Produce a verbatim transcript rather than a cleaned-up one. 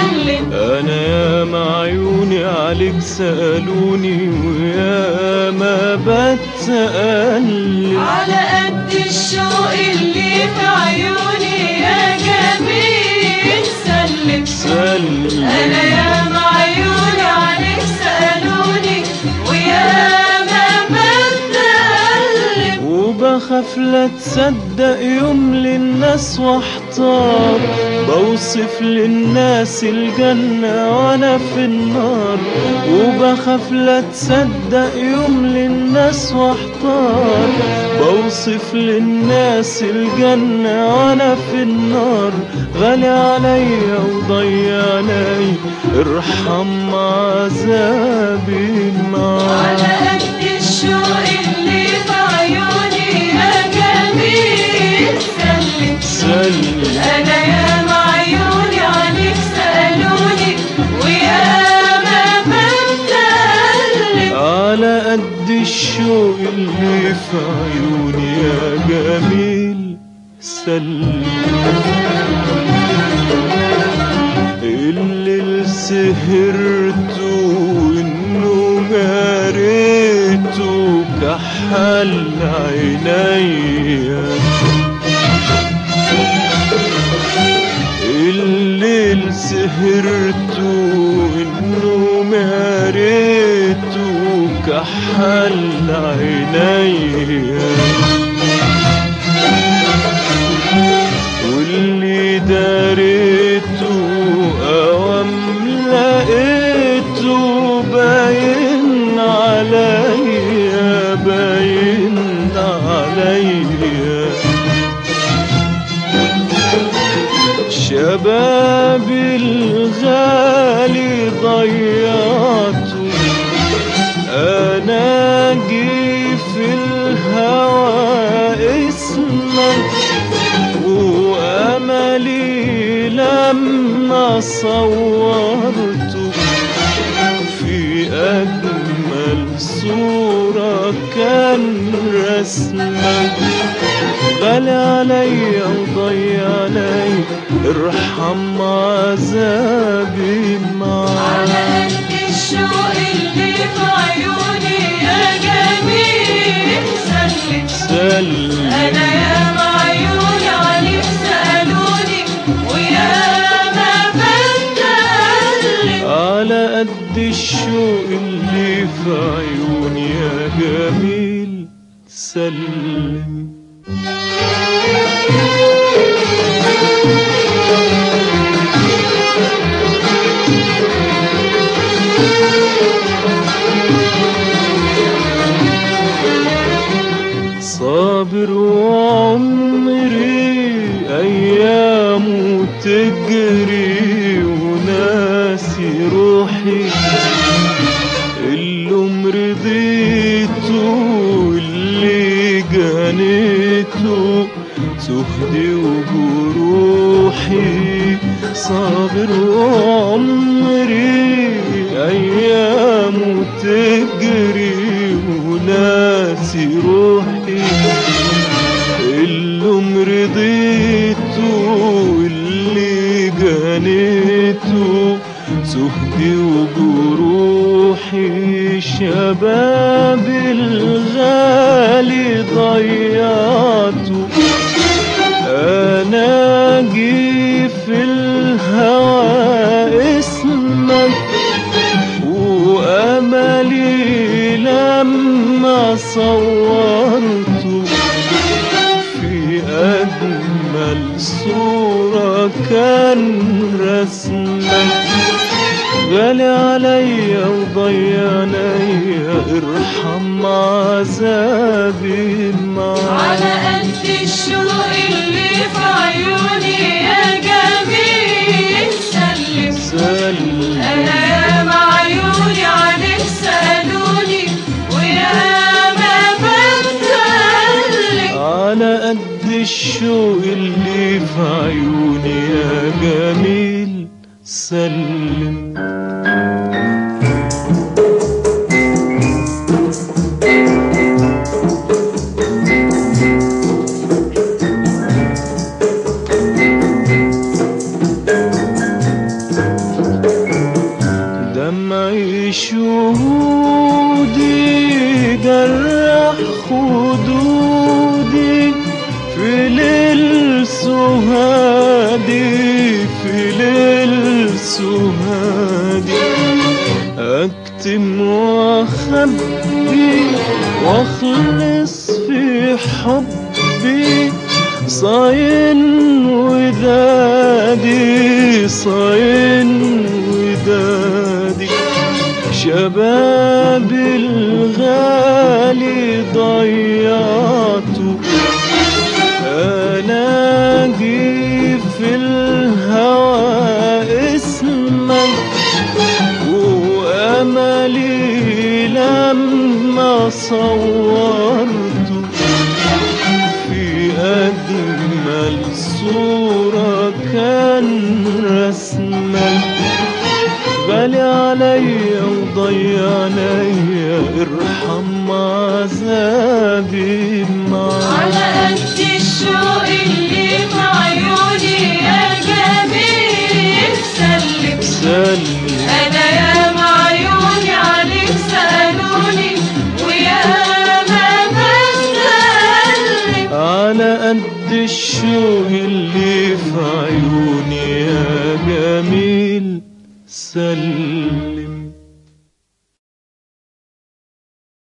سلم. انا يا معيوني عليك سألوني ويا ما بتسأل على قد الشوق اللي في عيوني يا جميل سلم. سلم. انا يا معيوني عليك سألوني ويا ما بتسأل وبخاف لا تصدق يوم للناس واحتار بوصف للناس الجنة وانا في النار وبخاف لا تصدق يوم للناس واحتار بوصف للناس الجنة وانا في النار غالي عليا وضيعني ارحم عذابي معاك. على قد الشوق اللي في عيوني يا جميل سلم. سلم. انا يا معيوني عليك سألوني ويا ما بتسأل على قد الشوق اللي في عيوني يا جميل سلم. اللي سهرته والنوم قريته كحل عينيا الليل سهرته والنوم قريته كحل عينيا واللي داريته اوام لقيته باين عليا باين عليا شبابي الغالي ضيعته انا جي في الهوى اسمك واملي لما صورته في اجمل صورة كان رسمك غالي عليا وضيعني ارحم عذابي معاك. على قد الشوق اللي في عيوني يا جميل سلم. سلم. انا يا معيوني عليك سألوني ويا ما بتسأل على قد الشوق اللي في عيوني يا جميل سلم. صابر وعمري أيامه تجري وناسي روحي اللي مرضيته اللي جنيته سهدي وجروحي صابر وعمري أيامه تجري وناسي روحي اللي مرضيته اللي جنيته سهدي وجروحي شبابي الغالي ضيعته انا جي في الهوى اسمك واملي لما صورته في اجمل صورة كان رسمك غالي عليا وضيعني ارحم عذابي معاك. على قد الشوق اللي في عيوني يا جميل سلم. سلم. انا يا معيوني عليك سألوني ويا ما بتسأل على قد الشوق اللي في عيوني يا جميل سلم. شهودي جرح خدودي في ليل سهادي في ليل سهادي أكتم وأخبي وأخلص في حبي صاين ودادي صاين ودادي شبابي الغالي ضيعته أناجي في الهوى اسمك وأملي لما صورته في أجمل صورة كان رسمك غالي عليا وضيع عليا ارحم عذابي معاك على قد الشوق اللي في عيوني يا جميل سلم سلم أنا يا